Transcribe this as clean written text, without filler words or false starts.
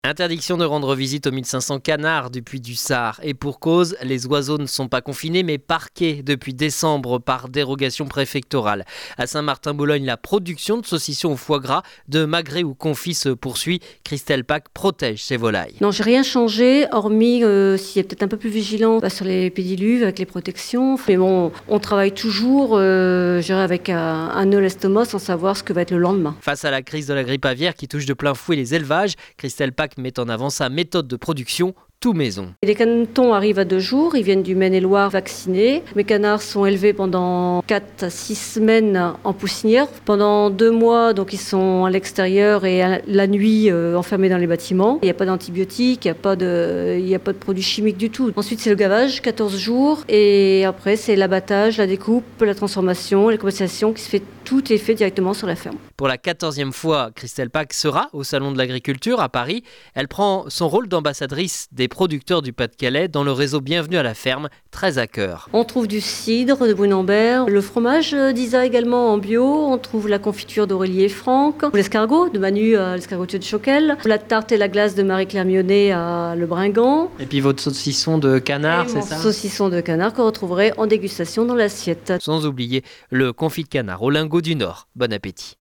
Interdiction de rendre visite aux 1500 canards du Puy du Sar. Et pour cause, les oiseaux ne sont pas confinés mais parqués depuis décembre par dérogation préfectorale. À Saint-Martin-Boulogne, la production de saucissons au foie gras, de magret ou confit se poursuit. Christelle Pack protège ses volailles. Non, j'ai rien changé, hormis s'il est peut-être un peu plus vigilant sur les pédiluves avec les protections. Mais bon, on travaille toujours avec un nœud à l'estomac sans savoir ce que va être le lendemain. Face à la crise de la grippe aviaire qui touche de plein fouet les élevages, Christelle Pack met en avant sa méthode de production tout maison. Les canetons arrivent à 2 jours, ils viennent du Maine-et-Loire vaccinés. Mes canards sont élevés pendant 4 à 6 semaines en poussinière. Pendant 2 mois, donc ils sont à l'extérieur et la nuit enfermés dans les bâtiments. Il n'y a pas d'antibiotiques, il n'y a pas de produits chimiques du tout. Ensuite, c'est le gavage, 14 jours. Et après, c'est l'abattage, la découpe, la transformation, la commercialisation qui se fait. Tout est fait directement sur la ferme. Pour la 14e fois, Christelle Pack sera au Salon de l'Agriculture à Paris. Elle prend son rôle d'ambassadrice des producteurs du Pas-de-Calais dans le réseau Bienvenue à la ferme, très à cœur. On trouve du cidre de Brunambert, le fromage d'Isa également en bio, on trouve la confiture d'Aurélie et Franck, l'escargot de Manu à l'escargotier de Choquel, la tarte et la glace de Marie-Claire Mionnet à Le Bringan. Et puis votre saucisson de canard, c'est ça ? Saucisson de canard qu'on retrouverait en dégustation dans l'assiette. Sans oublier le confit de canard au lingot du Nord. Bon appétit.